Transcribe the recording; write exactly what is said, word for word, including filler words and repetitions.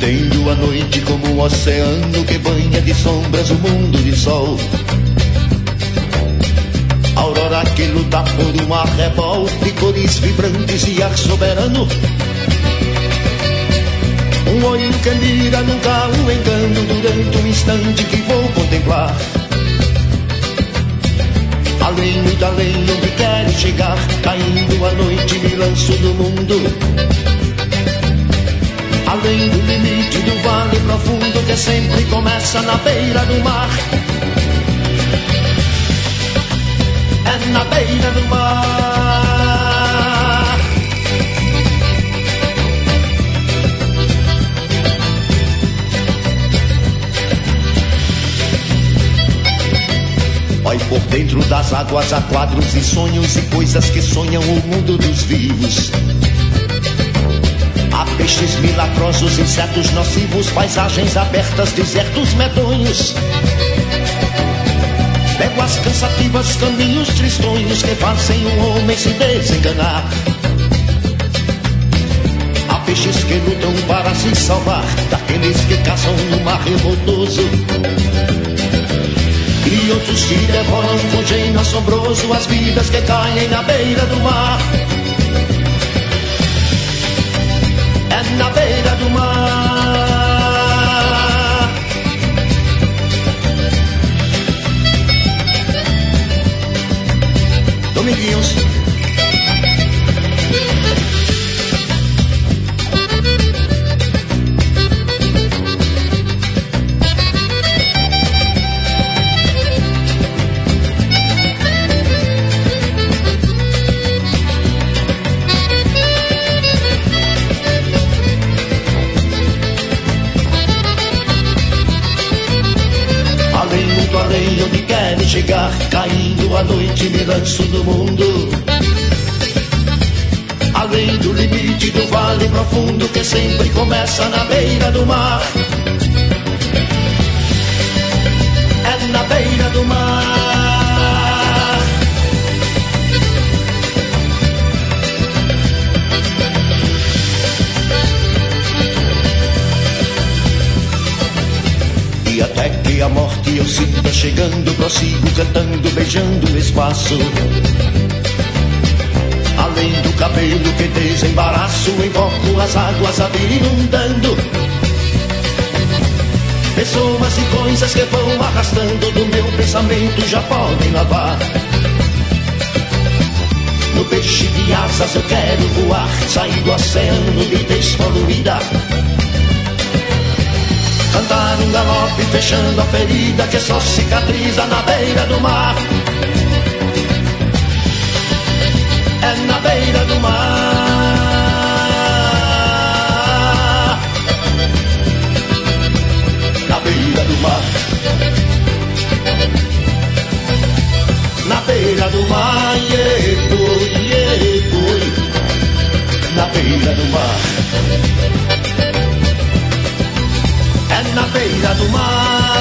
Entendo a noite como um oceano que banha de sombras o mundo de sol. Aurora que luta por um arrebol de cores vibrantes e ar soberano. Um olho que mira nunca o engano durante um instante que vou contemplar. Além, muito além, onde quero chegar, caindo a noite me lanço no mundo. Além do limite do vale profundo que sempre começa na beira do mar. É na beira do mar. Vai por dentro das águas há quadros e sonhos e coisas que sonham o mundo dos vivos. Há peixes milagrosos, insetos nocivos, paisagens abertas, desertos medonhos. Léguas cansativas, caminhos tristonhos que fazem o homem se desenganar. Há peixes que lutam para se salvar daqueles que caçam no mar revoltoso. E outros que devoram com gênio assombroso as vidas que caem na beira do mar. É na beira do mar. Dominguinhos. Além onde quero chegar, caindo a noite me lanço no mundo. Além do limite do vale profundo que sempre começa na beira do mar. É na beira do mar. E até que a morte eu sinta chegando, prossigo cantando, beijando o espaço. Além do cabelo que desembaraço, invoco as águas a vir inundando. Pessoas e coisas que vão arrastando do meu pensamento já podem lavar. No peixe de asas eu quero voar, sair do oceano de despoluída. Cantar um galope fechando a ferida que só cicatriza na beira do mar. É na beira do mar. Na beira do mar. Na beira do mar, yeah, boy, yeah, boy. Na beira do mar. É na beira do mar.